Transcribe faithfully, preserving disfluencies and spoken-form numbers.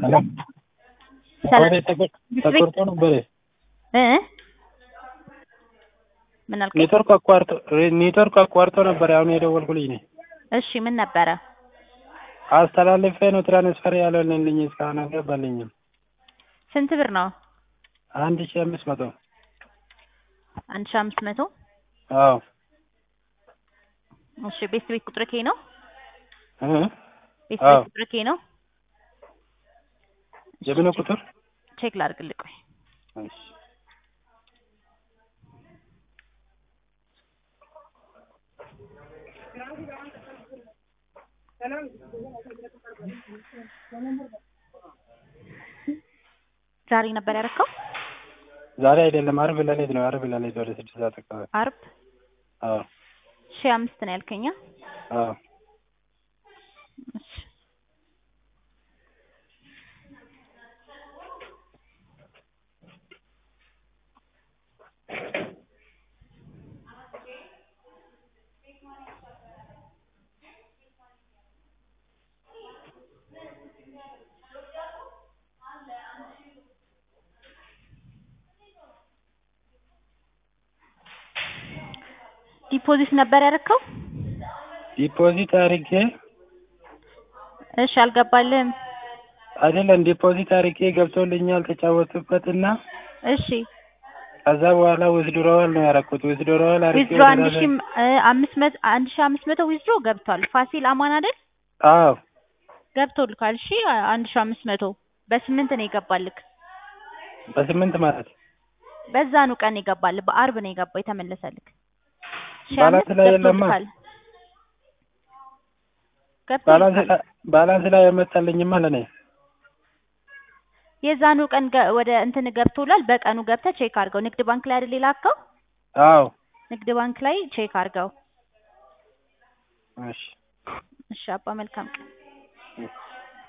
ሰላም ሰላም ተቆርጦ ነበር እ ምን አልከኝ? ኔትወርክ አቋርጦ ኔትወርክ አቋርጦ ነበር። አሁን የደወልኩልኝ ነኝ። እሺ ምን ነበረ? አስተላልፌ ነው ትራንስፈር ያለልኝ እስካሁን አልገባልኝም። ስንት ብር ነው? አንድ ሺህ አምስት መቶ አንድ ሺህ አምስት መቶ አዎ። እሺ ቤት ቤት ቁጥር ከይ ነው? እ ቤት አዎ ቤት ቁጥር ከይ ነው? የምን ቁጥር ቼክ ላድርግልህ ቆይ። እሺ ዛሬ ነበር ያደረከው? ዛሬ አይደለም ዓርብ ለሌት ነው። ዓርብ ለሌት ወደ ስድስት ሰዓት አካባቢ። ዓርብ? አዎ ሺህ አምስት ነው ያልከኝ? አዎ እሺ ዲፖዚት ነበር ያደረከው? ዲፖዚት አድርጌ እሺ አልገባልህም? አይደለም ዲፖዚት አድርጌ ገብቶልኛል ተጫወቱበትና እሺ ከዛ በኋላ ዊዝድሮዋል ነው ያደረኩት። ዊዝድሮዋል አድርጌ ዊዝድሮ አንድ ሺህ አምስት መቶ አንድ ሺህ አምስት መቶ ዊዝድሮ ገብቷል። ፋሲል አማን አይደል? አዎ ገብቶልካል። እሺ አንድ ሺህ አምስት መቶ በስምንት ነው የገባልክ። በስምንት ማለት በዛኑ ቀን ይገባል። በዓርብ ነው የገባው የተመለሰልክ። ባላንስ ላይ የለማ። ባላንስ ባላንስ ላይ የመጣልኝ ማለት ነው። የዛኑ ቀን ወደ እንትን ገብቶላል። በቀኑ ገብተህ ቼክ አድርገው። ንግድ ባንክ ላይ አይደል የላከው? አዎ ንግድ ባንክ ላይ ቼክ አድርገው። እሺ እሺ አባ መልካም ቀን።